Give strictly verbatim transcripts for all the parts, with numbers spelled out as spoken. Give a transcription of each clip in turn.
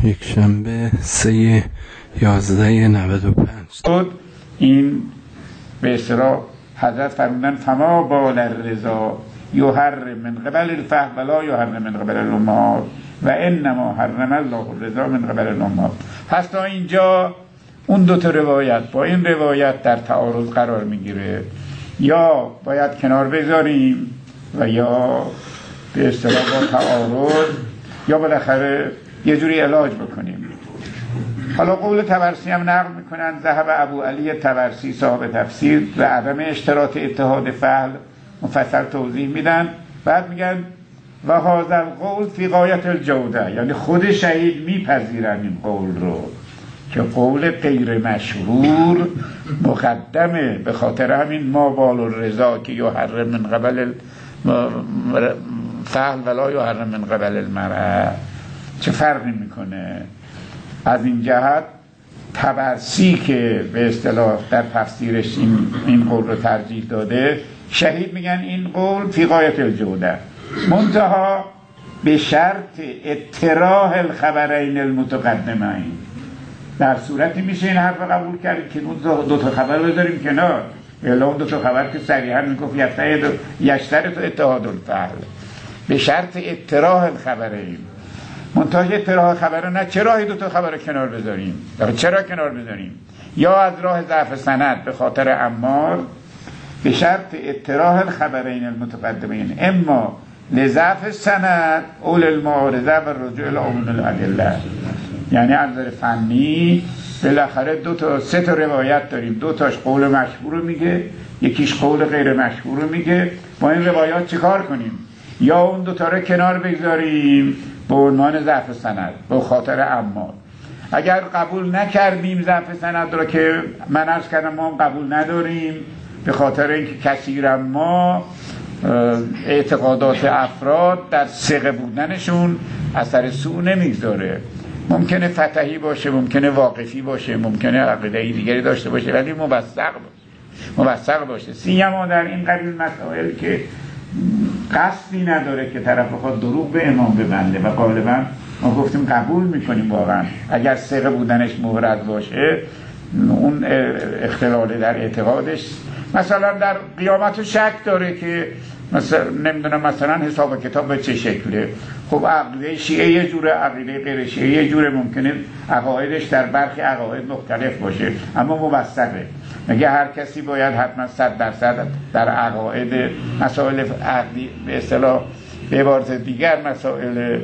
یک شنبه سه یازده نود و پنج. این به اصطلاح حضرت فرمودن فما بال الرضا یحرم من قبل الفهم ولا یحرم من قبل الامهات و انما حرم الله الرضا من قبل الامهات. پس تا اینجا اون دو تا روایت با این روایت در تعارض قرار میگیره، یا باید کنار بذاریم و یا به اصطلاح با تعارض یا بالاخره یه جوری علاج بکنیم. حالا قول طبرسی هم نقل میکنن ذهب ابو علی طبرسی صاحب تفسیر و عدم اشتراط اتحاد فعل مفصل توضیح میدن. بعد میگن و هذا القول فی غایت الجوده، یعنی خود شهید میپذیرن این قول رو که قول غیر مشهور مقدمه، به خاطر همین ما بال الرضا که یحرم من قبل فعل ولا یحرم من قبل المرأة چه فرقی میکنه. از این جهت طبرسی که به اصطلاح در تفسیرش این, این قول رو ترجیح داده، شهید میگن این قول فی غایت الجوده، منتها به شرط اطراح الخبرین المتقدمین. در صورتی میشه این حرف قبول کرد که اون دو تا خبر رو بذاریم کنار، الا اون دو تا خبر که صریحا میگفت یشترط اتحاد الفعل به شرط اطراح الخبرین. منتها اطراح خبر نه، چرا این دو تا خبر رو کنار بذاریم؟ چرا کنار بذاریم؟ یا از راه ضعف سند به خاطر عمار به شرط اطراح الخبرین المتقدمین، اما لضعف سند اول المعارضه و رجوع العموم الادله. یعنی از نظر فنی بالاخره دو تا سه تا روایت داریم، دو تاش قول مشهور رو میگه، یکیش قول غیر مشهور رو میگه. با این روایات چیکار کنیم؟ یا اون دو تا رو کنار بگذاریم به عنوان ضعف سند به خاطر عمار. اگر قبول نکردیم ضعف سند رو که من عرض کردم ما قبول نداریم به خاطر اینکه کثیرا ما اعتقادات افراد در ثقه بودنشون اثر سوء نمیگذاره. ممکنه فتحی باشه، ممکنه واقفی باشه، ممکنه عقیده دیگری داشته باشه، ولی موثق باشه موثق باشه سیما در این قبیل مسائل که قصدی نداره که طرف بخواد دروغ به امام ببنده و غالبا ما گفتیم قبول میکنیم واقعا اگر ثقه بودنش مورد باشه اون اختلال در اعتقادش. مثلا در قیامت شک داره که مثلا نمیدونم مثلا حساب کتاب به چه شکله. خب عقیده شیعه یه جوره، عقیده غیر شیعه یه جوره، ممکنه عقایدش در برخی عقاید مختلف باشه اما موثقه. مگه هر کسی باید حتما صد درصد در عقاید مسائل عقلی به اصطلاح به عبارت دیگر مسائل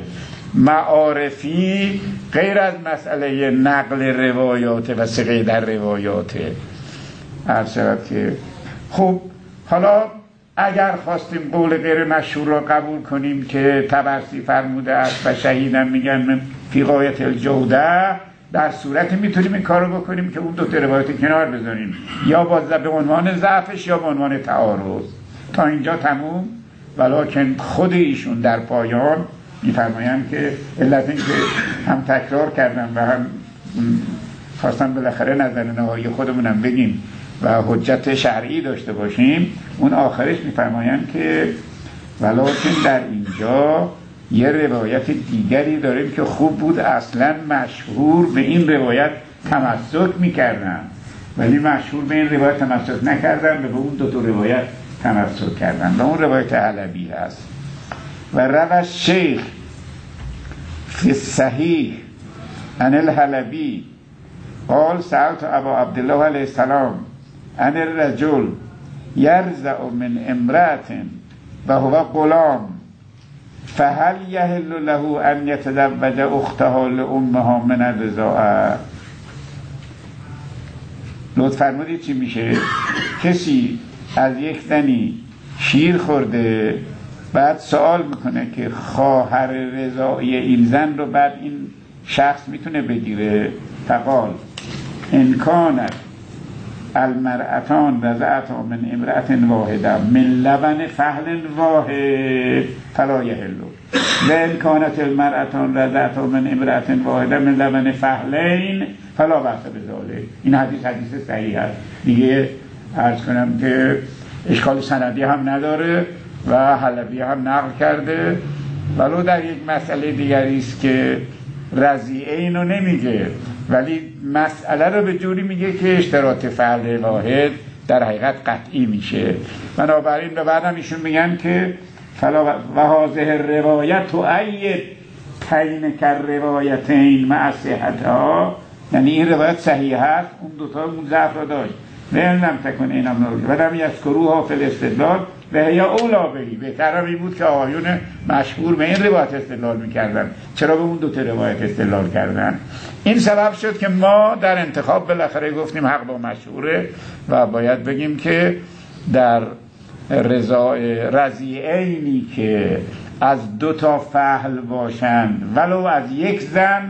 معارفی غیر از مسئله نقل روایات و ثقه در روایات عرض شود که خب حالا اگر خواستیم قول غیر مشهور را قبول کنیم که طبرسی فرموده است و شهیدم میگن فی غایت الجوده، در صورت میتونیم این کارو بکنیم که اون دو تا روایت کنار بذاریم، یا باز به عنوان ضعفش یا به عنوان تعارض. تا اینجا تموم. ولکن خود ایشون در پایان میفرمایند که علت این که هم تکرار کردم و هم خواستم بالاخره نظر نهایی خودمونم بگیم و حجت شرعی داشته باشیم، اون آخرش میفرمایند که ولکن در اینجا یه روایت دیگری داریم که خوب بود اصلا مشهور به این روایت تمسک میکردن، ولی مشهور به این روایت تمسک نکردن و به اون دو تا روایت تمسک کردن و اون روایت علوی هست. و روش شیخ فی صحیح عن الحلبی قال سألت ابا عبدالله علیه السلام عن الرجل یرزع من امرأة و هو غلام فهل یحل له ان یتزوج اختها لامها من الرضاعة. لطف فرمودید چی میشه؟ کسی از یک زنی شیر خورده، بعد سوال میکنه که خواهر رضاعی این زن رو بعد این شخص میتونه بگیره. فقال ان کانت المرأتان رضعتا من امرأة واحده من لبن فحل واحد فلا یحل و ان کانت المرأتان رضعتا من امرأة واحده من لبن فحلین فلا بأس بذلک. این حدیث حدیث صحیح است دیگه. عرض کنم که اشکال سندی هم نداره و حلبی هم نقل کرده. ولو در یک مسئله دیگری است که رضیعین رو نمیگه، ولی مسئله رو به جوری میگه که اشتراط فعل واحد در حقیقت قطعی میشه. بنابراین به بعدم ایشون میگن که فلا و هذه روایت و اید تین کر روایتین مع صحتها، یعنی این روایت صحیح است، اون دوتا اون ضعف را داشت. و این لم تکن اینم نروی و لم یذکروها فی الاستدلال و هی اولی بهی، بهتر این بود که آقایون مشهور به این روایت استدلال میکردن، چرا به اون دو تا روایت استدلال کردن؟ این سبب شد که ما در انتخاب بالاخره گفتیم حق با مشهوره و باید بگیم که در رضیعینی که از دو تا فحل باشند ولو از یک زن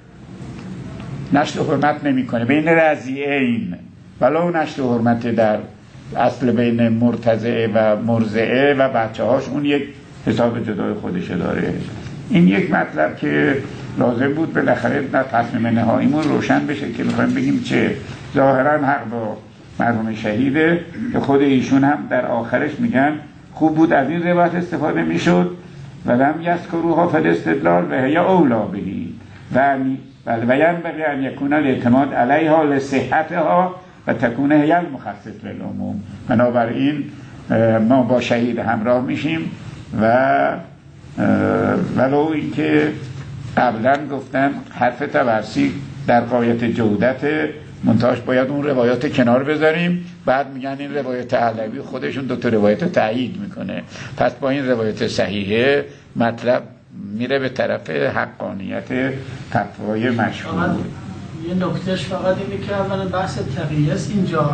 نشت حرمت نمی کنه. بین رضیعین ولو نشت حرمت در اصل بین مرتضعه و مرضعه و بچه هاش اون یک حساب جدای خودشه داره. این یک مطلب که لازم بود بالاخره در تصمیم نهاییمون روشن بشه که میخوایم بگیم چه. ظاهرا حق با مرحوم شهیده که خود ایشون هم در آخرش میگن خوب بود از این روایت استفاده میشد و لم یذکروها فی الاستدلال و هی اولی بهی و و ینبغی ان یکون الاعتماد علیها لصحتها و تکون هی المخصص للعموم. بنابراین ما با شهید همراه میشیم و ولو اینکه قبلا گفتن حرف تبرسی در غایت جودت منتهاش باید اون روایات کنار بذاریم، بعد میگن این روایت علوی خودشون دو تا روایت تایید میکنه، پس با این روایت صحیحه مطلب میره به طرف حقانیت فتوای مشهور. یه نکتهش فقط اینه که اولا بحث تقیه است اینجا،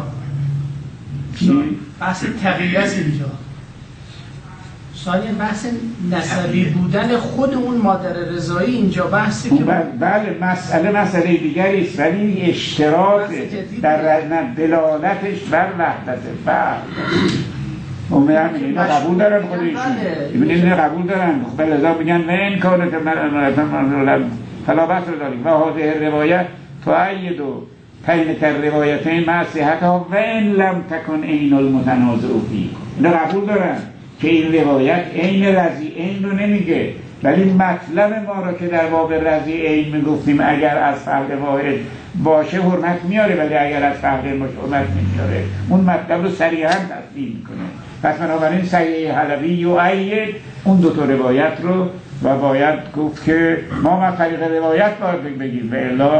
بحث تقیه است اینجا، ثانیاً بحث نسبی بودن خود اون مادر رضایی اینجا بحثی که بله مسئله مسئله دیگری است، ولی اشتراط در دلالتش بر وحدت فرد امیدن اینا قبول دارن خود ایشون ببینید اینا قبول دارن. بله لذا میگن و این کاره که من فلا بس رو داریم و هذه روایت تو اید و تین کر روایتین مع صحتها و این لم تکن عین المتنازع فی. اینا قبول دارن که این روایت عین رضیعین رو نمیگه، ولی مطلب ما رو که در باب رضیعین میگفتیم اگر از فحل واحد باشه حرمت میاره ولی اگر از فحل باشه حرمت نمیاره، اون مطلب رو صریحا تصدیق میکنه. پس بنابراین صحیح حلبی و اید اون دو تا روایت رو و باید گفت که ما ما طریق روایت باید بگیم و الا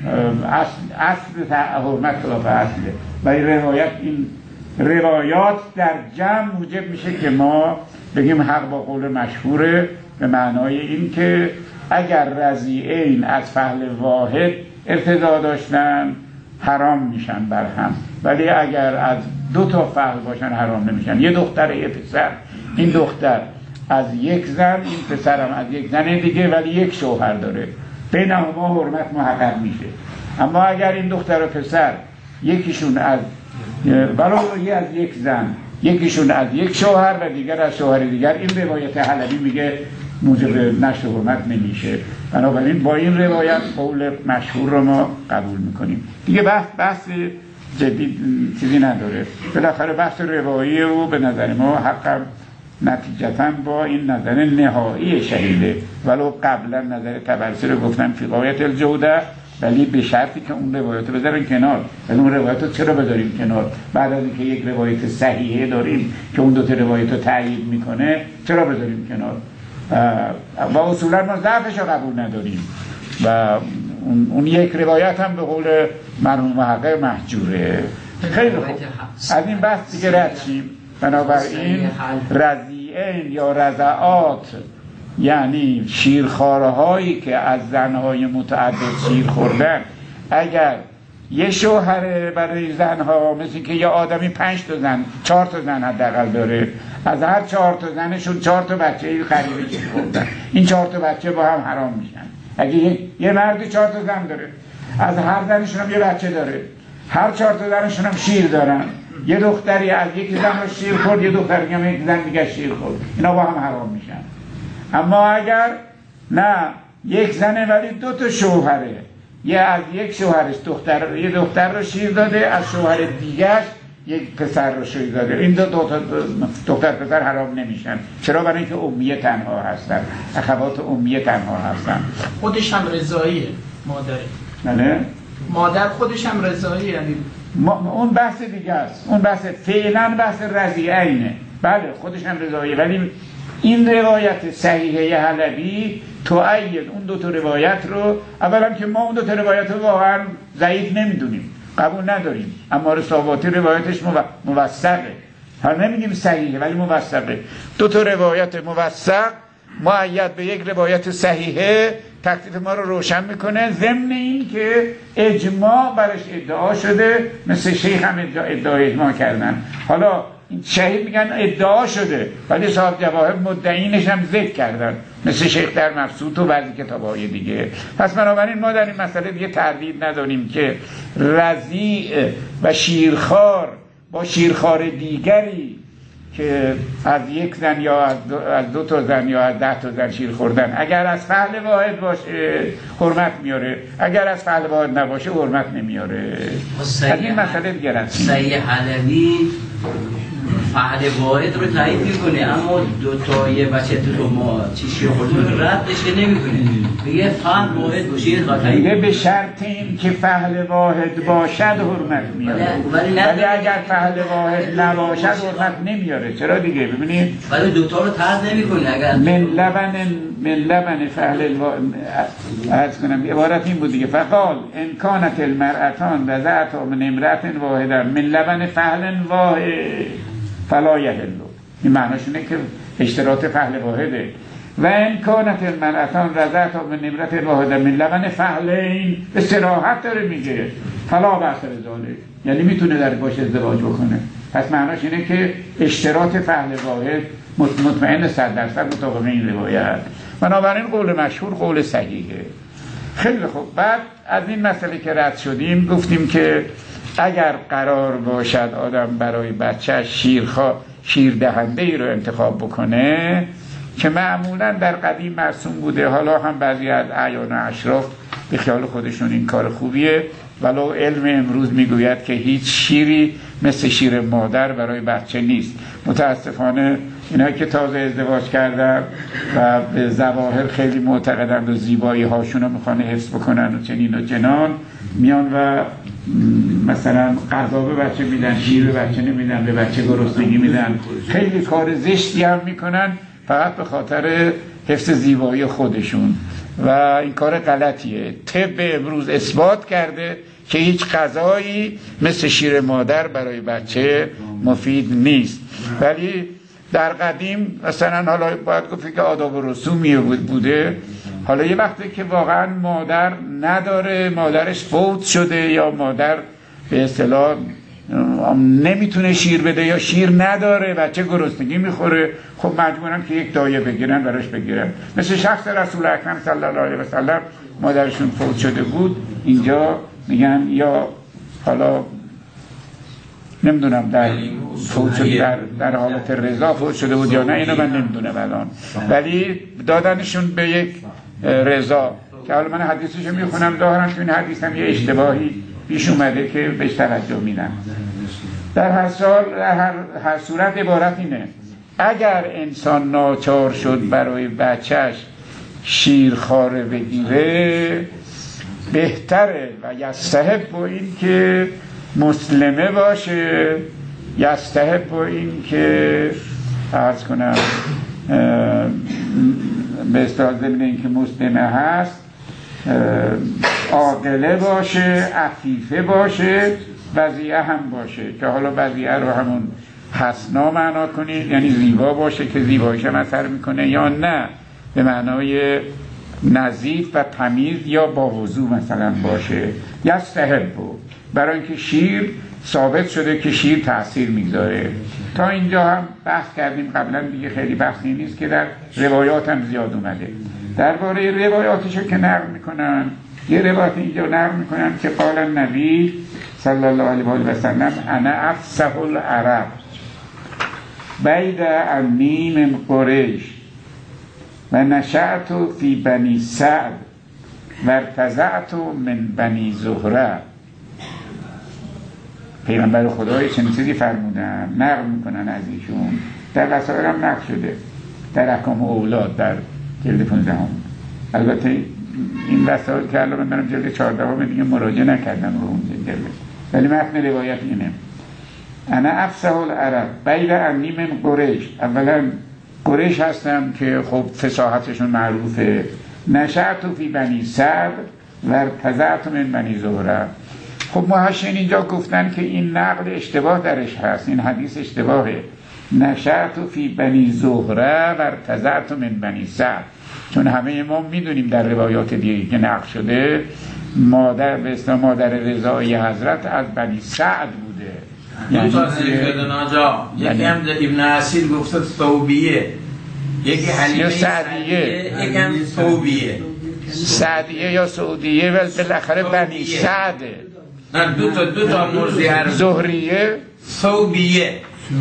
اصل, اصل حرمت خلاف اصله، ولی روایت این روایات در جمع موجب میشه که ما بگیم حق با قول مشهوره، به معنای این که اگر رضیعین از فحل واحد ارتضا داشتن حرام میشن بر هم، ولی اگر از دو تا فحل باشن حرام نمیشن. یه دختر یه پسر، این دختر از یک زن، این پسرم از یک زن دیگه ولی یک شوهر داره، بینهما حرمت محقق میشه. اما اگر این دختر و پسر یکیشون از برای از یک زن، یکیشون از یک شوهر و دیگر از شوهر دیگر، این روایت حلبی میگه موجب نشر حرمت نمیشه. بنابراین با این روایت قول مشهور رو ما قبول میکنیم. دیگه بحث بحث جدید چیزی نداره. بالاخره بحث روایی و به نظر ما حق نتیجتاً با این نظر نهایی شهیده، ولو قبلا نظر تبرسی رو گفتم فی غایت الجوده، ولی به شرطی که اون روایت رو بذاریم کنار. ولی اون روایت رو چرا بذاریم کنار؟ بعد از اینکه یک روایت صحیحه داریم که اون دو تا روایت رو تایید میکنه، چرا بذاریم کنار؟ و اصولا ما ضعفش رو قبول نداریم و اون, اون یک روایت هم به قول مرحوم محقق محجوره. خیلی خوب، از این بحث دیگه رد شیم. بنابراین رضیعین یا رضعات یعنی شیرخواره هایی که از زنهای متعدد شیر خوردن، اگر یه شوهر برای زنها، مثل که یه آدمی پنج تا زن، چهار تا زن حداقل داره، از هر چهار تا زنشون چهار تا بچه خریده شیر خوردن، این چهار تا بچه با هم حرام میشن. اگه یه, یه مردی چهار تا زن داره، از هر زنشون هم یه بچه داره، هر چهار تا زنشون هم شیر دارن، یه دختری از یک زن رو شیر خورد، یه دختری هم یک زن دیگه شیر خورد، اینا با هم حرام میشن. اما اگر نه یک زنه ولی دو تا شوهره، یه از یک شوهرش دختر یه دختر رو شیر داده، از شوهر دیگرش یک پسر رو شوی داده، این دو, دو, دو دختر پسر حرام نمیشن. چرا؟ برای اینکه امیه تنها هستن، اخوات امیه تنها هستن. خودش هم رضاییه مادره. بله؟ مادر خودش هم رضاییه. یعنی ما اون بحث دیگه است، اون بحث فعلا بحث رضیه اینه. بله خودش هم رضاییه، ولی این روایت صحیحه حلبی تؤید اون دو تا روایت رو. اولا که ما اون دو تا روایت رو واقعا ضعیف نمیدونیم، قبول نداریم. اما رساواتی روایتش موثقه، ها نمیگیم صحیحه ولی موثقه. دو تا روایت موثق مؤید به یک روایت صحیحه تکلیف ما رو روشن میکنه، ضمن این که اجماع برش ادعا شده، مثل شیخ هم ادعای اجماع کردن. حالا این شهید میگن ادعا شده ولی صاحب جواهر مدعینش هم ذکر کردن، مثل شیخ در مبسوط و بعضی کتاب‌های دیگه. پس بنابراین ما در این مسئله دیگه تردید نداریم که رضیع و شیرخوار با شیرخوار دیگری که از یک زن یا از دو, از دو تا زن یا از ده تا زن شیر خوردن، اگر از فعل واحد باشه حرمت میاره، اگر از فعل واحد نباشه حرمت نمیاره. از این مسئله دیگه رسیم. صحیح حلبی فعل واحد رو تایید میکنه، اما دو تا یه بچه دو تا ما چی شیر خورده ردش که نمیکنه، میگه فعل واحد باشه میگه به شرط این که فعل واحد باشد حرمت میاره، ولی, ولی اگر فعل واحد نباشد حرمت نمیاره. چرا دیگه؟ ببینید ولی دو تا رو ترد نمیکنه. اگر من لبن من لبن فعل الوا... عرض کنم عبارت این بود دیگه، فقال ان کانت المرأتان رضعت من امرأة واحده من لبن فعل واحد فلا یحل. این معناش اینه که اشتراط فعل واحده. و ان کانت المرأتان رضعت من امرأة واحده من لبن فعلین، به صراحت داره میگه فلا بأس بذلک، یعنی میتونه در باش ازدواج بکنه. پس معناش اینه که اشتراط فعل واحد مطمئن صد درصد مطابق این روایت. بنابراین قول مشهور قول صحیحه. خیلی خوب. بعد از این مسئله که رد شدیم گفتیم که اگر قرار باشد آدم برای بچه شیرخوا شیر دهنده ای رو انتخاب بکنه که معمولا در قدیم مرسوم بوده، حالا هم بعضی از اعیان و اشراف به خیال خودشون این کار خوبیه، ولو علم امروز میگوید که هیچ شیری مثل شیر مادر برای بچه نیست. متاسفانه اینا که تازه ازدواج کردن و به ظواهر خیلی معتقدند و زیبایی هاشون رو میخوان حفظ بکنن و چنین و چنان، میان و مثلا غذا به بچه میدن، شیر به بچه نمیدن، به بچه گرسنگی میدن، خیلی کار زشتی هم میکنن فقط به خاطر حفظ زیبایی خودشون و این کار غلطیه. طب امروز اثبات کرده که هیچ غذایی مثل شیر مادر برای بچه مفید نیست. ولی در قدیم مثلا حالا باید گفت که آداب و رسومی بوده، حالا یه وقتی که واقعا مادر نداره، مادرش فوت شده یا مادر به اصطلاح نمیتونه شیر بده یا شیر نداره، بچه گرسنگی میخوره، خب مجبورن که یک دایه بگیرن براش بگیرن. مثل شخص رسول اکرم صلی الله علیه و سلم مادرشون فوت شده بود، اینجا میگن یا حالا نمیدونم در فوت شده در, در حالت رضا فوت شده بود یا نه، اینو من نمیدونم الان، ولی دادنشون به یک رضا که حالا من حدیثشو میخونم، ظاهرا تو این حدیث هم یه اشتباهی پیش اومده که بهش توجه میدن. در هر سال هر, هر صورت عبارت اینه اگر انسان ناچار شد برای بچهش شیرخواره بگیره بهتره و یستحب با این که مسلمه باشه، یستحب با این که عرض کنم به اصطلاح ضمن این که مسلمه هست عاقله باشه، عفیفه باشه، وضیعه هم باشه، که حالا وضیعه رو همون حسنا معنا کنید، یعنی زیبا باشه که زیباییش هم اثر میکنه، یا نه به معنای نظیف و تمیز یا با وضو مثلا باشه. یستحب بود برای اینکه شیر ثابت شده که شیر تأثیر میگذاره. تا اینجا هم بحث کردیم قبلا دیگه، خیلی بحثی نیست که در روایات هم زیاد اومده. درباره روایاتشو که نقل میکنن، یه روایت اینجا نقل میکنن که قال النبی صلی الله علیه و سلم انا افصح العرب بید عنی من قریش و نشأت فی بنی سعد و ارتزعت من بنی زهره. پیغمبر خدای چنین چیزی فرمودن، نقل میکنن از ایشون، در وسائل هم نقل شده، در احکام اولاد در جلد پانزده هم. البته این وسائل که الان من دارم جلد چهارده هم دیگه مراجعه نکردم به اون جلد، ولی متن روایت اینه: انا افصح العرب بین انی من قریش. اولا قریش هستم که خب فصاحتشون معروفه. نشأت فی بنی سعد و ارتضعت من بنی زهره. خب محشین اینجا گفتن که این نقل اشتباه درش هست، این حدیث اشتباهه. نشأت فی بنی زهره و ارتضعت من بنی سعد، چون همه ما میدونیم در روایات دیگه که نقل شده مادر به اصطلاح مادر رضایی حضرت از بنی سعد بوده. یعنی ناجا یکی هم ابن اسیر گفته ثوبیه، یکی حلیمه سعدیه، یکی هم ثوبیه، سعدیه یا سعودیه، ولی بالاخره بنی سعده. نه دو تا دو تا مرزی هر زهریه ثوبیه.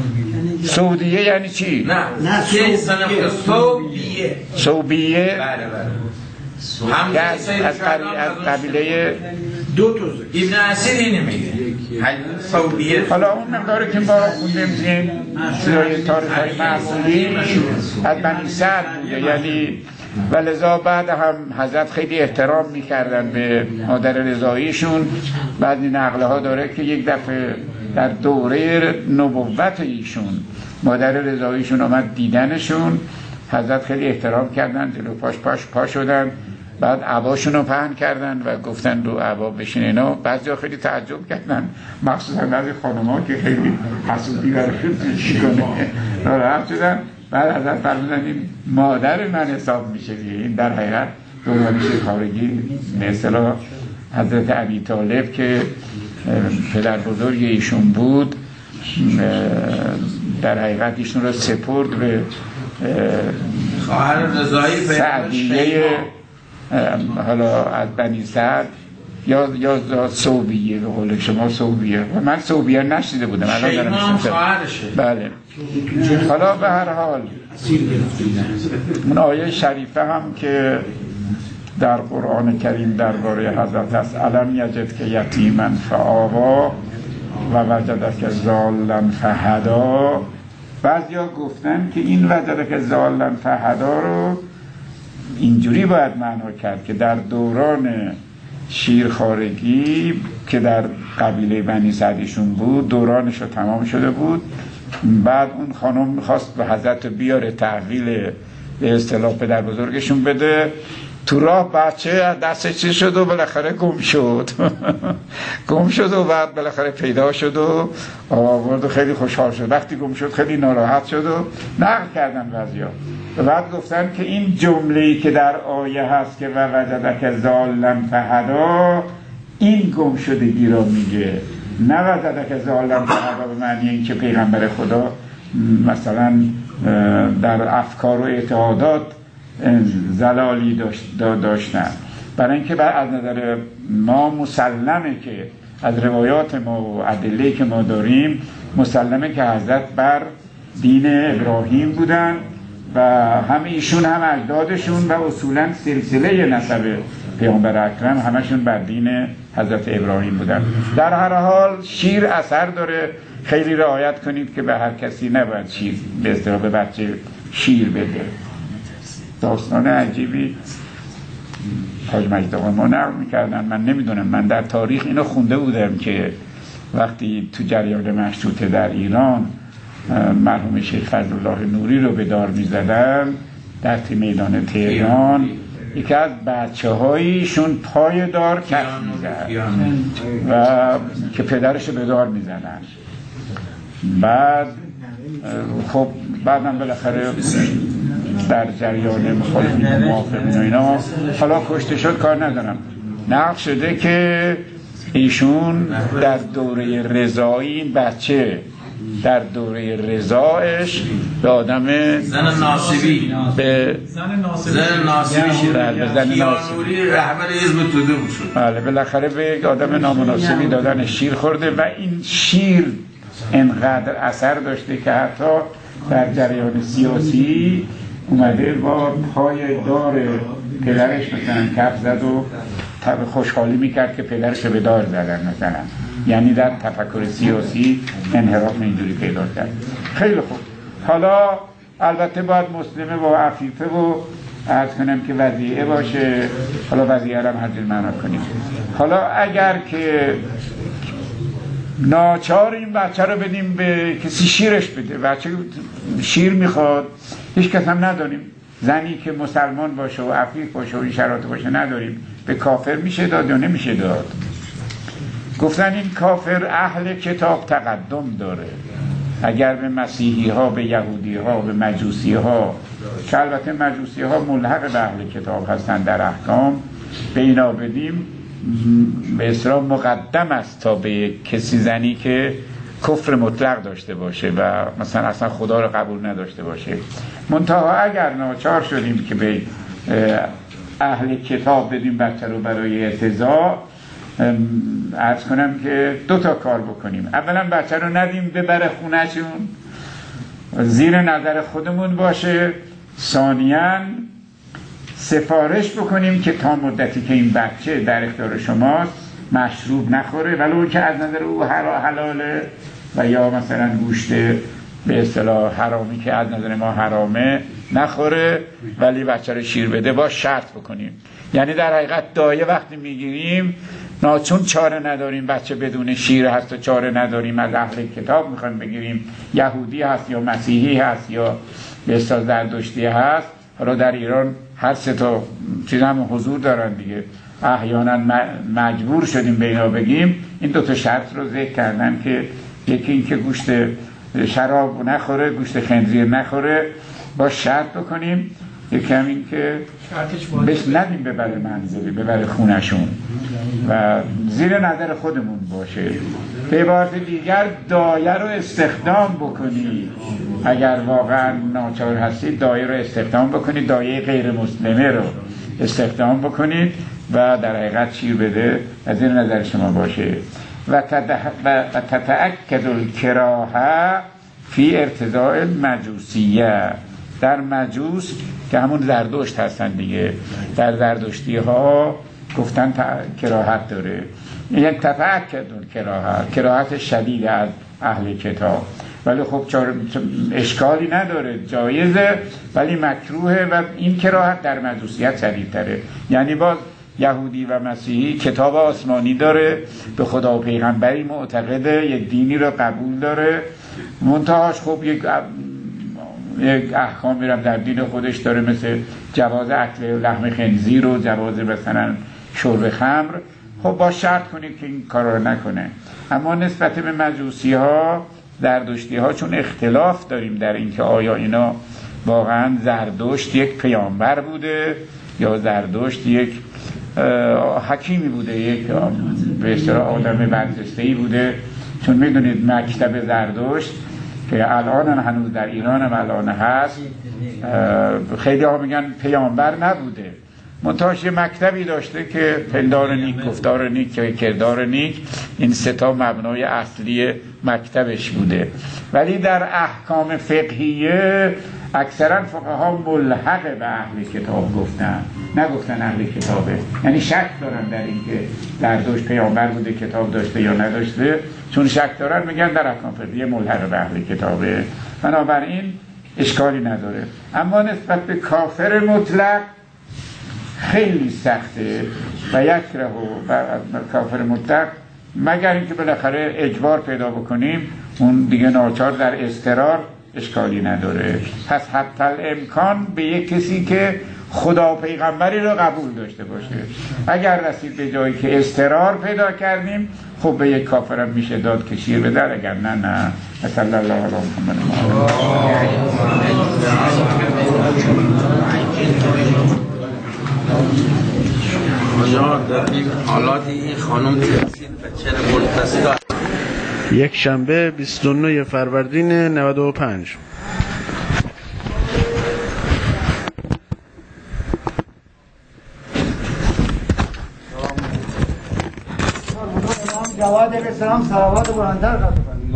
سعودیه یعنی چی؟ نه نه ثوبیه ثوبیه ثوبیه بله بله هم از قبیله دو تا ابن اسیر اینه میگه ثوبیه. حالا اون مقداری که ما خوندیم این سیای تاریخ های معصولی از بنی سعد بوده، یعنی ولذا بعد هم حضرت خیلی احترام میکردن به مادر رضاییشون. بعضی نقله ها داره که یک دفعه در دوره نبوت ایشون مادر رضاییشون آمد دیدنشون، حضرت خیلی احترام کردن، جلو پاش پاش پا شدن، بعد عباشون رو پهن کردن و گفتن رو عبا بشین. اینا بعضی ها خیلی تعجب کردن، مخصوصا بعضی خانم ها که خیلی حسودی برشون شکنه ناراحت شدن. بعد حضرت فرمودن این مادر من حساب میشه. این در حقیقت دوران شیخارگی به اصطلاح حضرت ابی طالب که پدر بزرگ ایشون بود، در حقیقت ایشون رو سپرد به خواهر رضایی سعدیه، حالا از بنی سعد یا یا صوبیه، به قول شما صوبیه. من صوبیه نشیده بودم، الان دارم خواهرشه. بله. حالا به هر حال اون آیه شریفه هم که در قرآن کریم درباره حضرت است: الم یجد که یتیما فآوا و وجدک ضالا فهدا. بعضیا گفتن که این وجدک ضالا فهدا رو اینجوری باید معنا کرد که در دوران شیرخوارگی که در قبیله بنی سعدیشون بود، دورانش رو تمام شده بود، بعد اون خانم میخواست به حضرت بیاره تحویل به اصطلاح پدر بزرگشون بده، تو راه بچه دست چی شد و بالاخره گم شد گم شد و بعد بالاخره پیدا شد و آورد و خیلی خوشحال شد. وقتی گم شد خیلی ناراحت شد و نقل کردن بعضیا و بعد گفتن که این جمله‌ای که در آیه هست که و وجدک ضالا فهدا، این گم شدگی را میگه، نه وجدک ضالا فهدا به معنی این که پیغمبر خدا مثلا در افکار و اعتقادات زلالی داشت داشتن. برای اینکه از نظر ما مسلمه که از روایات ما و ادله که ما داریم مسلمه که حضرت بر دین ابراهیم بودن و همه ایشون هم اجدادشون و اصولا سلسله نسب پیامبر اکرم همشون بر دین حضرت ابراهیم بودن. در هر حال شیر اثر داره، خیلی رعایت کنید که به هر کسی نباید شیر به اصطلاح به بچه شیر بده. داستان عجیبی حاج مجید آقا ما نقل میکردن، من نمیدونم، من در تاریخ اینو خونده بودم که وقتی تو جریان مشروطه در ایران مرحوم شیخ فضل الله نوری رو به دار میزدن در میدان تهران، یکی از بچه هایشون پای دار کف میزد و که پدرش رو به دار میزدن. بعد خب بعدم بالاخره در جریان مخالفین و موافقین و اینا حالا کشته شد، کار ندارم. نقل شده که ایشون در دوره رضایی این بچه در دوره رضایش به آدم زن ناصبی به زن ناصبی شد، به زن ناصبی رهبر حزب توده شد. بله بالاخره به یک آدم نامناسبی دادن شیر خورده و این شیر انقدر اثر داشته که حتی در جریان سیاسی اومده با پای دار پدرش مثلا کف زد و خوشحالی میکرد که پدرش به دار زدن مثلا، یعنی در تفکر سیاسی انحراف اینجوری پیدا کرد. خیلی خوب، حالا البته باید مسلمه و عفیفه و عرض کنم که وضیعه باشه. حالا وضیعه رو هم هر جور معنا کنیم. حالا اگر که ناچار این بچه رو بدیم به کسی شیرش بده، بچه شیر میخواد، هیچ کس هم نداریم، زنی که مسلمان باشه و عفیف باشه و این شرایط باشه نداریم، به کافر میشه داد یا نمیشه داد؟ گفتن این کافر اهل کتاب تقدم داره. اگر به مسیحی ها، به یهودی ها، به مجوسی ها، که البته مجوسی ها ملحق به اهل کتاب هستن در احکام، به اینا بدیم، به اصطلاح مقدم است تا به کسی زنی که کفر مطلق داشته باشه و مثلا اصلا خدا رو قبول نداشته باشه. منتها اگر ناچار شدیم که به اهل کتاب بدیم بچه رو برای ارتضاع، عرض کنم که دو تا کار بکنیم. اولا بچه رو ندیم ببره خونهشون، زیر نظر خودمون باشه. ثانیاً سفارش بکنیم که تا مدتی که این بچه در اختیار شماست مشروب نخوره، ولو که از نظر او حلاله، و یا مثلا گوشت به اصطلاح حرامی که از نظر ما حرامه نخوره، ولی بچه رو شیر بده. با شرط بکنیم، یعنی در حقیقت دایه وقتی میگیریم چون چاره نداریم، بچه بدون شیر هست و چاره نداریم، از اهل کتاب میخوایم بگیریم، یهودی هست یا مسیحی هست یا به اصطلاح زرتشتی هست. حالا در ایران هر سه تا چیز هم حضور دارن دیگه، احیانا مجبور شدیم به اینا بگیم. این دو تا شرط رو ذکر کردن که یکی این که گوشت شراب نخوره، گوشت خنزیر نخوره، با شرط بکنیم. یکی هم این که بهش ندیم ببره منزلی، ببره خونشون و زیر نظر خودمون باشه. به عبارت دیگر دایه رو استخدام بکنید، اگر واقعا ناچار هستید دایه رو استخدام بکنید، دایه غیر مسلمه رو استخدام بکنید و در حقیقت شیر بده و زیر نظر شما باشه. و تتأکد الکراهه فی ارتضاء المجوسیه، در مجوس که همون زردشت هستن دیگه، در زردشتی ها گفتن کراهت داره، یعنی تتأکد الکراهه، کراهت شدید از اهل کتاب. ولی خب اشکالی نداره، جایزه، ولی مکروهه و این کراهت در مجوسیت شدیدتره. یعنی باز یهودی و مسیحی کتاب آسمانی داره، به خدا و پیغمبری معتقده، یک دینی رو قبول داره، منتهاش خب یک یک احکام میرم در دین خودش داره، مثل جواز اکل لحم خنزیر و جواز مثلا شرب خمر. خب با شرط کنید که این کارا رو نکنه. اما نسبت به مجوسی ها، زردشتی ها، چون اختلاف داریم در اینکه آیا اینا واقعا زردشت یک پیامبر بوده یا زردشت یک حکیمی بوده، یک به اصطلاح آدم برجسته‌ای بوده. چون میدونید مکتب زردشت که الان هنوز در ایران هم الان هست، خیلی ها میگن پیامبر نبوده، منتهاش یه مکتبی داشته که پندار نیک، گفتار نیک که کردار نیک، این سه تا مبنای اصلی مکتبش بوده. ولی در احکام فقهیه اکثرا فقها ملحق به اهل کتاب گفتن، نگفتن اهل کتابه، یعنی شک دارن در اینکه زردشت پیامبر بوده، کتاب داشته یا نداشته. چون شک دارن میگن در احکام فقهیه ملحق به اهل کتابه، بنابراین اشکالی نداره. اما نسبت به کافر مطلق خیلی سخته و یکره و کافر مطلق، مگر اینکه بالاخره اجبار پیدا بکنیم، اون دیگه ناچار در اضطرار اشکالی نداره. پس حتی الامکان به یک کسی که خدا و پیغمبری رو قبول داشته باشه. اگر رسید به جایی که اضطرار پیدا کردیم، خب به یک کافرم میشه داد که شیر بده، اگر نه نه. صلی الله علیه محمد. آجا در این حالات این خانم تحصیل بچه مرتضی یک شنبه بیست و نه فروردین نود و پنج. جواد علیه السلام صلوات بلندتر قد کنید.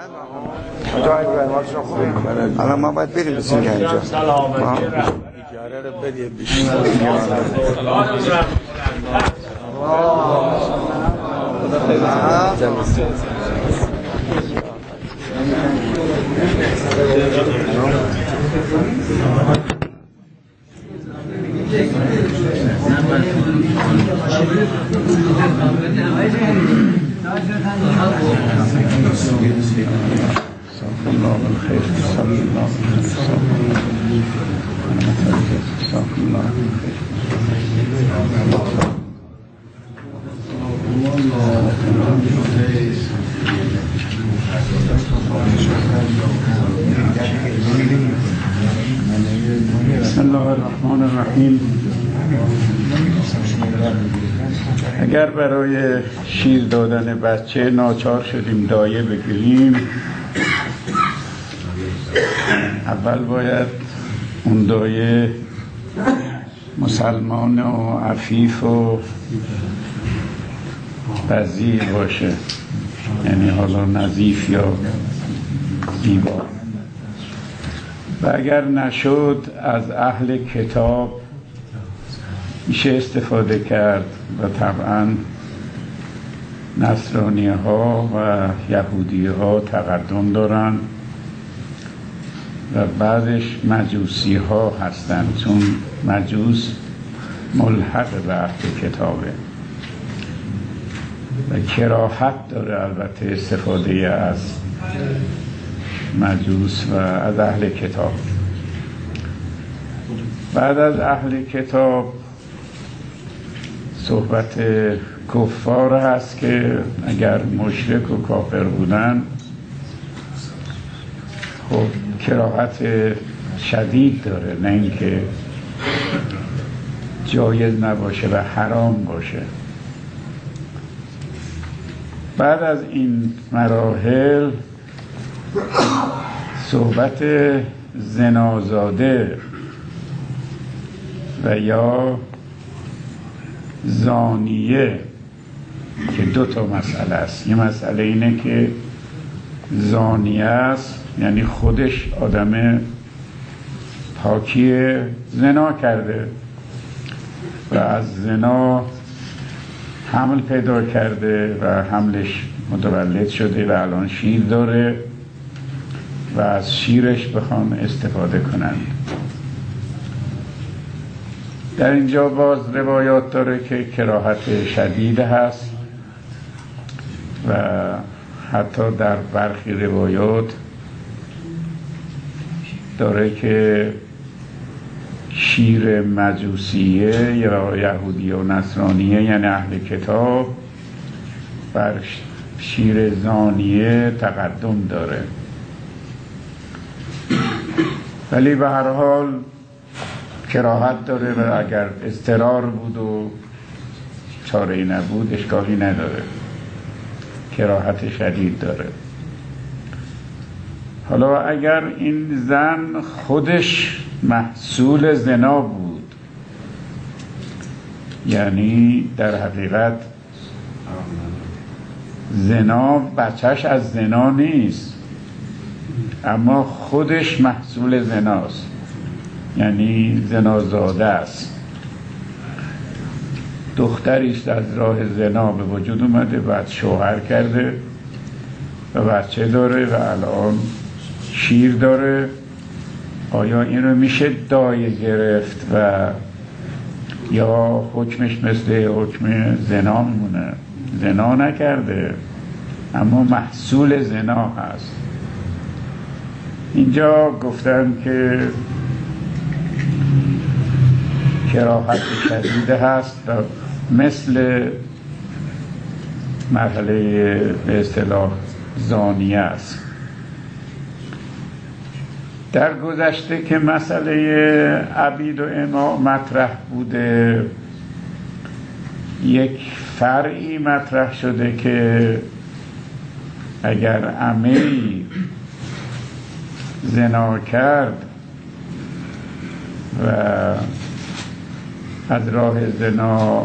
الان ما باید بریم بسیم که اینجا بده بیشتر الله بالخير صلى الله عليه وسلم جزاكم الله بالخير بسم الله الرحمن الرحیم. اگر برای شیر دادن بچه ناچار شدیم دایه بگیریم، اول باید اون دایه مسلمان و عفیف و بذیر باشه، یعنی حالا نظیف یا زیبا. و اگر نشد از اهل کتاب میشه استفاده کرد و طبعا نصرانی ها و یهودی ها تقدم دارن و بعدش مجوسی ها هستن، چون مجوس ملحق به اهل کتابه و کراهت داره البته استفاده از مجوس و از اهل کتاب. بعد از اهل کتاب صحبت کفار هست که اگر مشرک و کافر بودن خب کراهت شدید داره، نه اینکه جایز نباشه و حرام باشه. بعد از این مراحل صحبت زنازاده و یا زانیه که دو تا مسئله است. یه مسئله اینه که زانیه است، یعنی خودش آدم پاکی زنا کرده و از زنا حمل پیدا کرده و حملش متولد شده و الان شیر داره و از شیرش بخوان استفاده کنند. در اینجا باز روایات داره که کراهت شدید هست و حتی در برخی روایات داره که شیر مجوسیه یا یهودی و نصرانیه یعنی اهل کتاب بر شیر زانیه تقدم داره. ولی به هر حال کراهت داره و اگر اضطرار بود و چاره‌ای نبود اشکالی نداره، کراهت شدید داره. حالا اگر این زن خودش محصول زنا بود، یعنی در حقیقت زنا بچهش از زنا نیست اما خودش محصول زناست، یعنی زنازاده است، دختریش از راه زنا به وجود اومده، بعد شوهر کرده و بچه داره و الان شیر داره. آیا این رو میشه دایه گرفت و یا حکمش مثل حکم زنا میمونه؟ زنا نکرده اما محصول زنا هست. اینجا گفتن که کراهت شدید هست و مثل مرحله به اصطلاح زانیه است. در گذشته که مسئله عبید و اما مطرح بوده، یک فرعی مطرح شده که اگر عمه‌ای زنا کرد و از راه زنا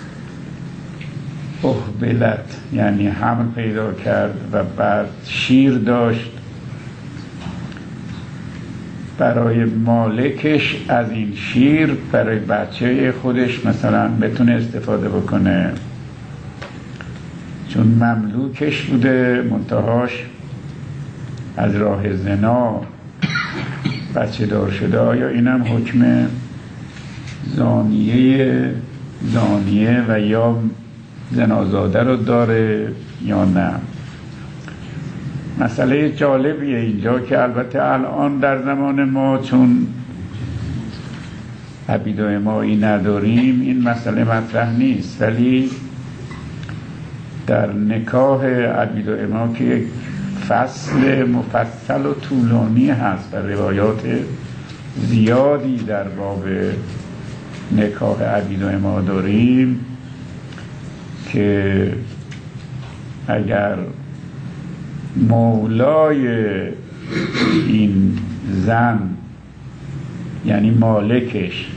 احبلت یعنی حمل پیدا کرد و بعد شیر داشت برای مالکش از این شیر برای بچه خودش مثلا بتونه استفاده بکنه، چون مملوکش بوده منتهاش از راه زنا بچه دار شده. آیا اینم حکم زانیه زانیه و یا زنازاده رو داره یا نه؟ مسئله جالبیه اینجا که البته الان در زمان ما چون عبید و امایی نداریم این مسئله مطرح نیست، ولی در نکاح عبید و اما که یک فصل مفصل و طولانی هست و روایات زیادی در باب نکاح عبید و اما داریم که اگر مولای این زن یعنی مالکش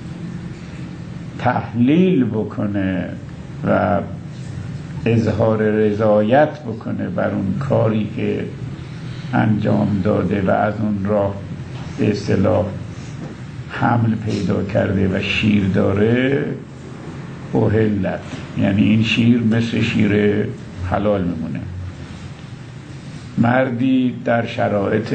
تحلیل بکنه و اظهار رضایت بکنه بر اون کاری که انجام داده و از اون راه به اصطلاح حمل پیدا کرده و شیر داره، احلت، یعنی این شیر مثل شیر حلال میمونه. مردی در شرایط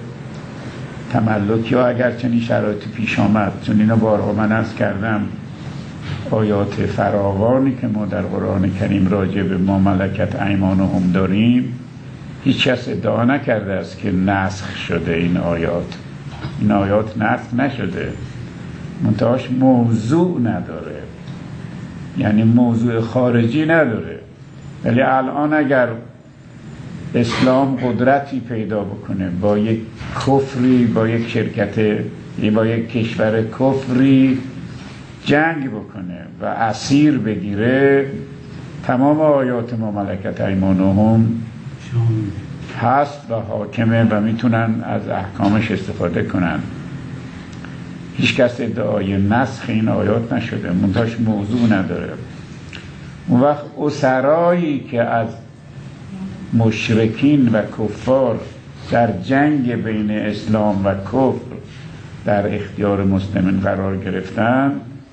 تملک یا اگر چنین شرایطی پیش آمد، چون اینا بارها من عرض کردم آیات فراوانی که ما در قرآن کریم راجع به ما ملکت ایمانهم داریم، هیچ کس ادعا نکرده است که نسخ شده این آیات. این آیات نسخ نشده، منتهاش موضوع نداره، یعنی موضوع خارجی نداره. ولی الان اگر اسلام قدرتی پیدا بکنه با یک کفری، با یک شرکت، با یک کشور کفری جنگ بکنه و اسیر بگیره، تمام آیات ما ملکت ایمانهم هست و حاکمه و میتونن از احکامش استفاده کنن. هیچ کس ادعای نسخ این آیات نشده، منتهاش موضوع نداره. اون وقت اسرایی که از مشرکین و کفار در جنگ بین اسلام و کفر در اختیار مسلمین قرار گرفتن،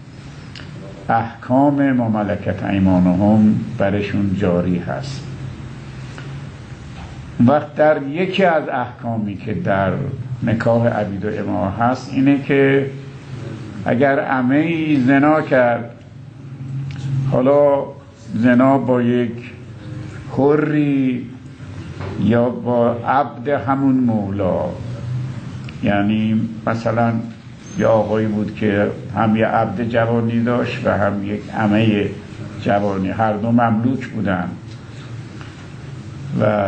احکام ما ملکت ایمانهم برشون جاری هست. وقت در یکی از احکامی که در نکاح عبید و اما هست اینه که اگر عمه‌ای زنا کرد، حالا زنا با یک حری یا با عبد همون مولا، یعنی مثلا یه آقایی بود که هم یه عبد جوانی داشت و هم یک عمه جوانی، هر دو مملوک بودن و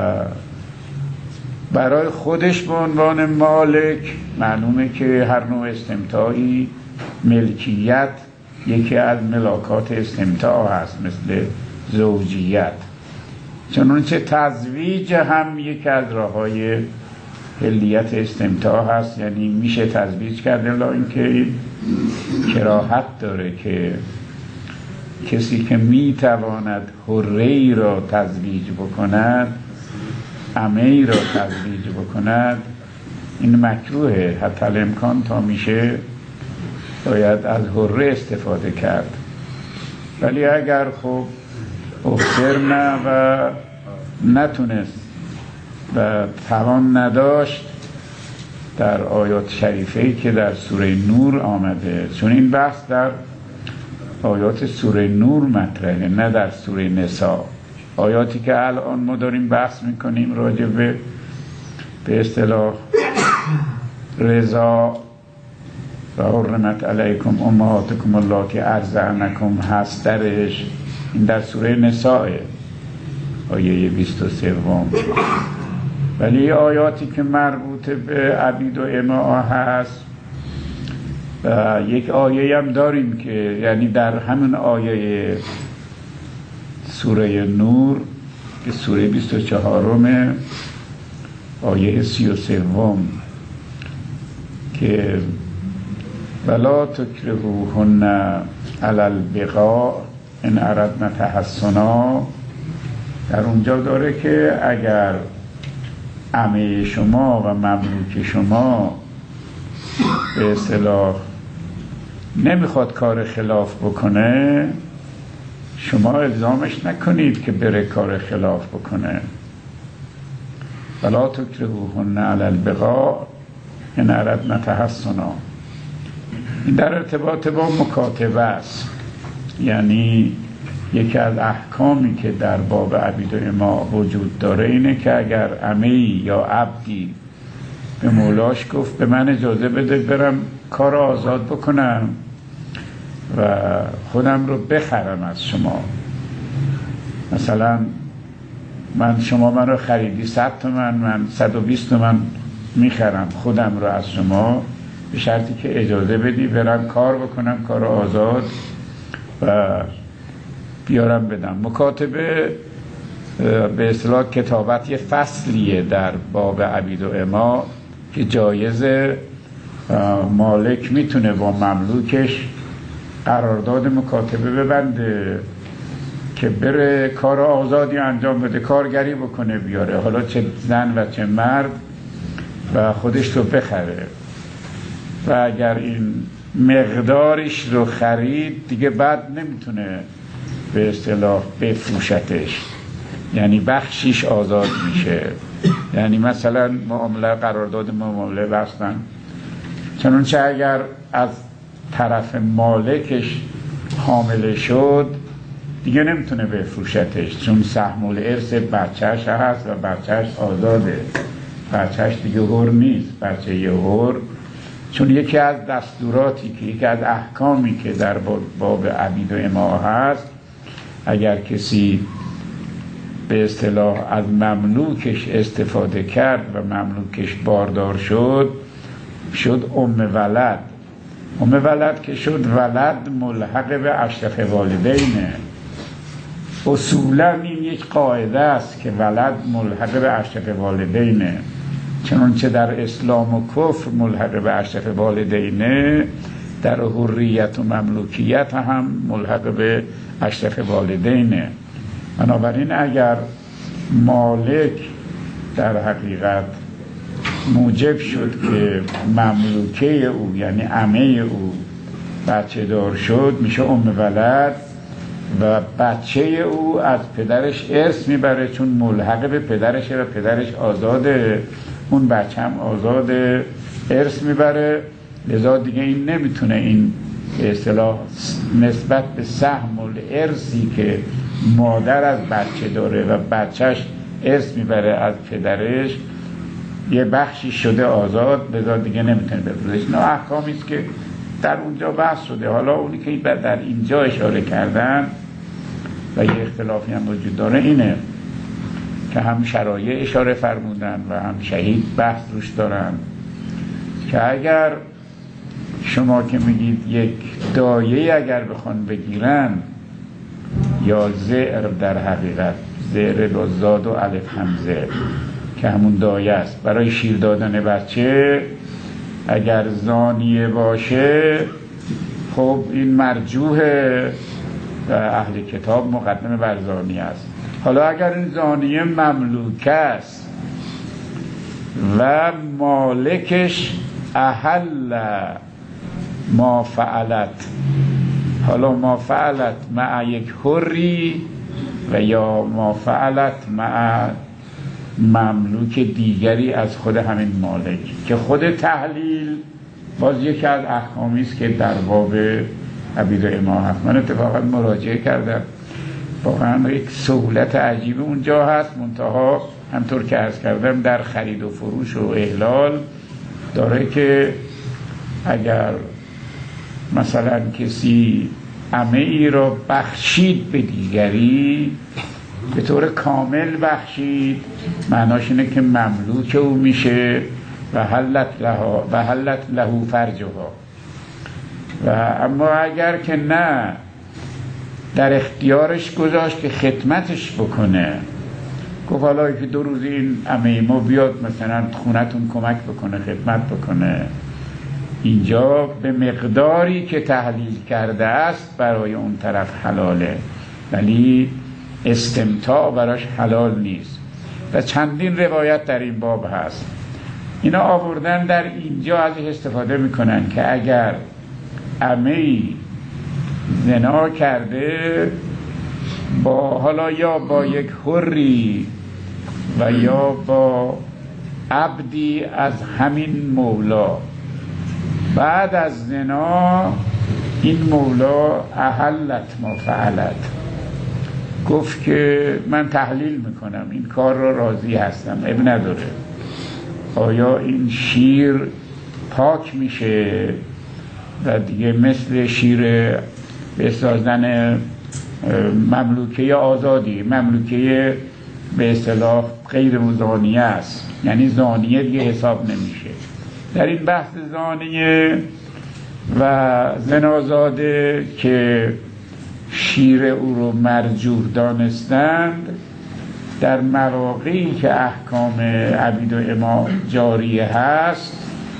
برای خودش به عنوان مالک، معلومه که هر نوع استمتاعی ملکیت یکی از ملاکات استمتاع هست، مثل زوجیت. چنانچه تزویج هم یکی از راه‌های حلیت استمتاع هست، یعنی میشه تزویج کرد، الا اینکه کراهت داره که کسی که میتواند حره‌ای را تزویج بکند، عمه‌ای را تزویج بکند، این مکروهه. حتی الامکان تا میشه باید از حره استفاده کرد. ولی اگر خب افتر نه و نتونست و توان نداشت، در آیات شریفه‌ای که در سوره نور آمده، چون این بحث در آیات سوره نور مطرحه نه در سوره نساء. آیاتی که الان ما داریم بحث میکنیم راجع به به اصطلاح رضا و حرمت علیکم امهاتکم اللاتی ارضعنکم هست، درش این در سوره نساء آیه بیست و سه. ولی آیاتی که مربوط به عبید و اما هست و یک آیه هم داریم که یعنی در همون آیه سوره نور که سوره بیست و چهارم آیه سی و سوم که ولا تکرهوهن علی البغاء ان اردنا تحصنا، در اونجا داره که اگر عمه شما و مملوک شما به اصطلاح نمیخواد کار خلاف بکنه، شما الزامش نکنید که بره کار خلاف بکنه. ولا تکرهوهن علی البغاء ان اردنا تحصنا. این در ارتباط با مکاتبه است. یعنی یکی از احکامی که در باب عبید و اما وجود داره اینه که اگر عمی یا عبدی به مولاش گفت به من اجازه بده برم کار آزاد بکنم و خودم رو بخرم از شما، مثلا من شما من رو خریدی صد تومن، من صد و بیست تومن میخرم خودم رو از شما، به شرطی که اجازه بدی برم کار بکنم، کار آزاد و بیارم بدم. مکاتبه به اصطلاح کتابت یه فصلیه در باب عبید و اما که جایزه مالک میتونه با مملوکش قرارداد مکاتبه ببنده که بره کار آزادی انجام بده، کارگری بکنه بیاره، حالا چه زن و چه مرد، و خودش رو بخره. و اگر این مقدارش رو خرید دیگه بعد نمیتونه به اصطلاح بفروشتش، یعنی بخشیش آزاد میشه. یعنی مثلا معامله قرارداد معامله بستن، چنانچه اگر از طرف مالکش حامله شد دیگه نمیتونه بفروشتش، چون سهم الارث بچهش هست و بچهش آزاده، بچهش دیگه حر نیست، بچه یه حر. چون یکی از دستوراتی که یکی از احکامی که در باب عبید و اما هست، اگر کسی به اصطلاح از مملوکش استفاده کرد و مملوکش باردار شد، شد ام ولد. ام ولد که شد، ولد ملحق به اشرف والدینه. اصولا این یک قاعده است که ولد ملحق به اشرف والدینه، چنانچه در اسلام و کفر ملحق به اشرف والدینه، در حریت و مملوکیت هم ملحق به اشرف والدینه. بنابراین اگر مالک در حقیقت موجب شد که مملوکه او یعنی عمه او بچه دار شد، میشه ام ولد و بچه او از پدرش ارث میبره، چون ملحق به پدرشه و پدرش آزاده، اون بچه هم آزاده ارث میبره. لذا دیگه این نمیتونه این به اصطلاح نسبت به سهم الارثی که مادر از بچه داره و بچهش ارث میبره از پدرش، یه بخشی شده آزاد، لذا دیگه نمیتونه بفروشش. نه احکامی است که در اونجا بحث شده. حالا اونی که در اینجا اشاره کردن و یه اختلافی هم وجود داره اینه که هم شرایع اشاره فرمودن و هم شهید بحث روش دارن که اگر شما که میگید یک دایه اگر بخوان بگیرن، یا زعر در حقیقت، زعر با زاد و الف همزه که همون دایه است، برای شیر دادن بچه اگر زانیه باشه، خب این مرجوح اهل کتاب مقدم بر زانیه است. حالا اگر این زانیه مملوک است و مالکش احل ما فعلت، حالا ما فعلت مع یک حری و یا ما فعلت مع مملوک دیگری از خود همین مالک، که خود تحلیل باز یکی از احکامی است که در باب عبید و اما هست. من اتفاقا مراجعه کردم، واقعا یک سهولت عجیب اونجا هست، منتها همطور که عرض کردم در خرید و فروش و احلال داره که اگر مثلا کسی عمه ای را بخشید به دیگری، به طور کامل بخشید، معناش اینه که مملوک او میشه و حلت لها و حلت له فرجها. و اما اگر که نه، در اختیارش گذاشت که خدمتش بکنه، گفت حالا که دو روز این عمه ما بیاد مثلا خونتون کمک بکنه، خدمت بکنه، اینجا به مقداری که تحلیل کرده است برای اون طرف حلاله، ولی استمتاع براش حلال نیست. و چندین روایت در این باب هست. اینا آوردن در اینجا ازش استفاده میکنن که اگر عمه‌ای زنا کرده با حالا یا با یک حری و یا با عبدی از همین مولا، بعد از زنا این مولا احلت ما فعلت، گفت که من تحلیل میکنم این کار را راضی هستم، اب نداره، آیا این شیر پاک میشه و دیگه مثل شیر به اصطلاح زن مملوکه آزادی، مملوکه به اصطلاح غیر زانیه است، یعنی زانیه دیگه حساب نمیشه. در این بحث زانیه و زنازاده که شیر او رو مرجوع دانستند، در مواقعی که احکام عبید و اما جاریه هست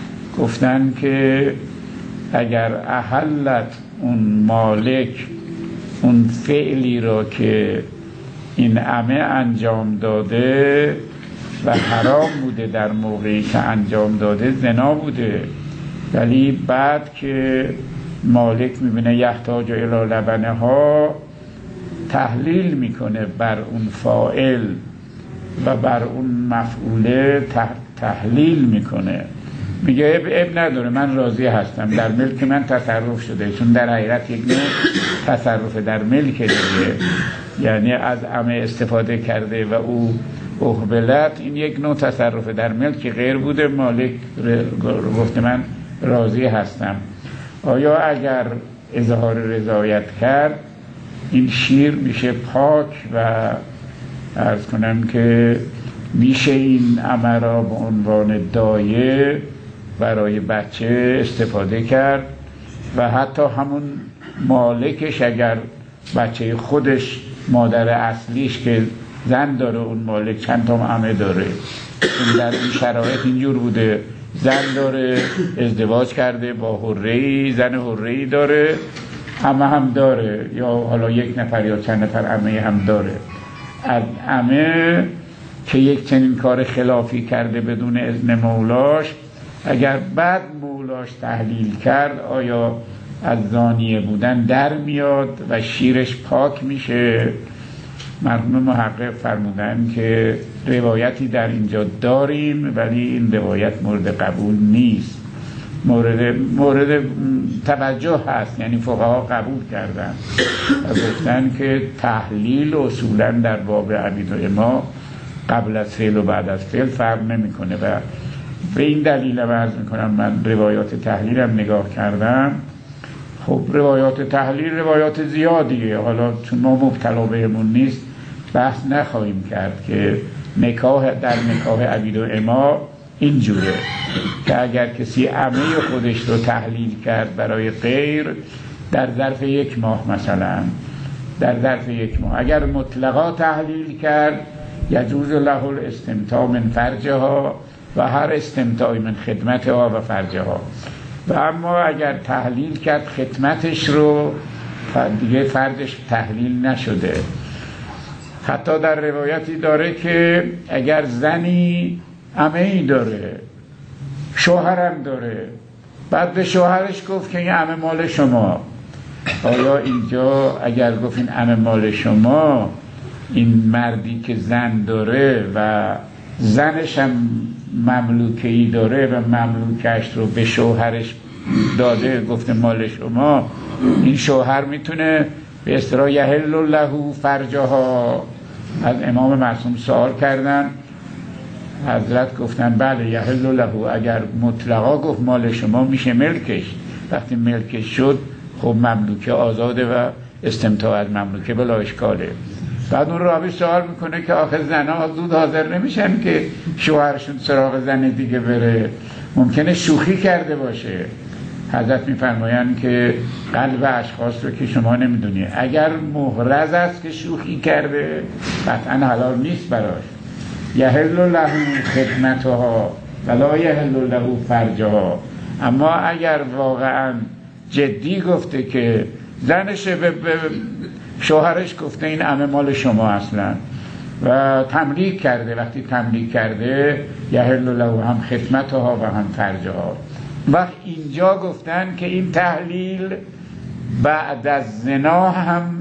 گفتن که اگر احلت اون مالک اون فعلی را که این عمه انجام داده و حرام بوده در موقعی که انجام داده، زنا بوده، ولی بعد که مالک میبینه یحتاج الی لبنه ها، تحلیل میکنه بر اون فاعل و بر اون مفعوله، تحلیل میکنه، میگه اب, اب نداره، من راضی هستم، در ملک من تصرف شده، چون در حقیقت یک نوع تصرف در ملک دیگه، یعنی از عمه استفاده کرده و او اقبلت، این یک نوع تصرف در ملک غیر بوده، مالک گفته من راضی هستم. آیا اگر اظهار رضایت کرد این شیر میشه پاک و عرض کنم که میشه این عمه را به عنوان دایه برای بچه استفاده کرد و حتی همون مالکش اگر بچه خودش مادر اصلیش که زن داره، اون مالک چند تا عمه داره، چون در این شرایط اینجور بوده، زن داره ازدواج کرده با حره‌ای، زن حره‌ای داره، عمه هم داره، یا حالا یک نفر یا چند نفر عمه هم داره. از عمه که یک چنین کار خلافی کرده بدون اذن مولاش، اگر بعد مولاش تحلیل کرد آیا از زانیه بودن در میاد و شیرش پاک میشه؟ مرحوم محقق فرمودن که روایتی در اینجا داریم ولی این روایت مورد قبول نیست، مورد مورد توجه هست، یعنی فقها قبول کردن و گفتن که تحلیل اصولا در باب عبید و اما قبل از فعل و بعد از فعل فرق نمیکنه و به این دلیل عرض میکنم من روایات تحلیلم نگاه کردم. خب روایات تحلیل روایات زیادیه، حالا چون ما مبتلا بهمون نیست بحث نخواهیم کرد که نکاح در نکاح عبید و اما اینجوره که اگر کسی عمه خودش رو تحلیل کرد برای غیر در ظرف یک ماه، مثلا در ظرف یک ماه اگر مطلقا تحلیل کرد یجوز له الاستمتاع من فرجها و هر استمتاعی من خدمتها و فرجها، و اما اگر تحلیل کرد خدمتش رو دیگه فرجش تحلیل نشده. حتی در روایتی داره که اگر زنی عمه‌ای داره، شوهرم داره، بعد به شوهرش گفت که این عمه مال شما، آیا اینجا اگر گفت این عمه مال شما، این مردی که زن داره و زنش هم مملوکه‌ای داره و مملوکش رو به شوهرش داده گفته مال شما، این شوهر میتونه به اصطلاح یحل له فرجها؟ از امام معصوم سوال کردن، حضرت گفتن بله یحل له، اگر مطلقا گفت مال شما میشه ملکش، وقتی ملکش شد خب مملوکه آزاده و استمتاع از مملوکه بلا اشکاله. بعد اون راوی سوال میکنه که آخه زنها زود حاضر نمیشن که شوهرشون سراغ زن دیگه بره، ممکنه شوخی کرده باشه. حضرت میفرمایند که قلب اشخاص رو که شما نمیدونی، اگر محرز است که شوخی کرده قطعا حلال نیست براش. یحل له خدمتها ولا یحل له فرجها. اما اگر واقعا جدی گفته که زنش به شوهرش گفته این عمه مال شما اصلا، و تملیک کرده. وقتی تملیک کرده یحل له هم خدمتها و هم فرجها. وقت اینجا گفتن که این تحلیل بعد از زنا هم